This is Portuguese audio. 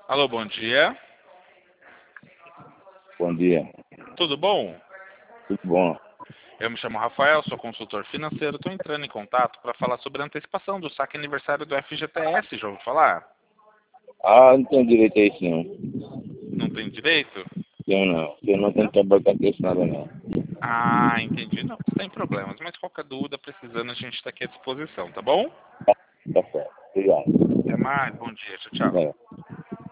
Alô, bom dia. Bom dia, Tudo bom? tudo bom? Eu me chamo Rafael, sou consultor financeiro. Estou entrando em contato para falar sobre a antecipação do saque aniversário do FGTS. Já ouviu falar? Ah, não tenho direito a isso não. Não tem direito? Tenho não. Eu não tenho trabalho com isso nada não. Ah, entendi. Não, sem problemas. Mas qualquer dúvida, precisando, a gente está aqui à disposição, tá bom? Tá certo. Obrigado. Até mais. Bom dia. Tchau, tchau. É.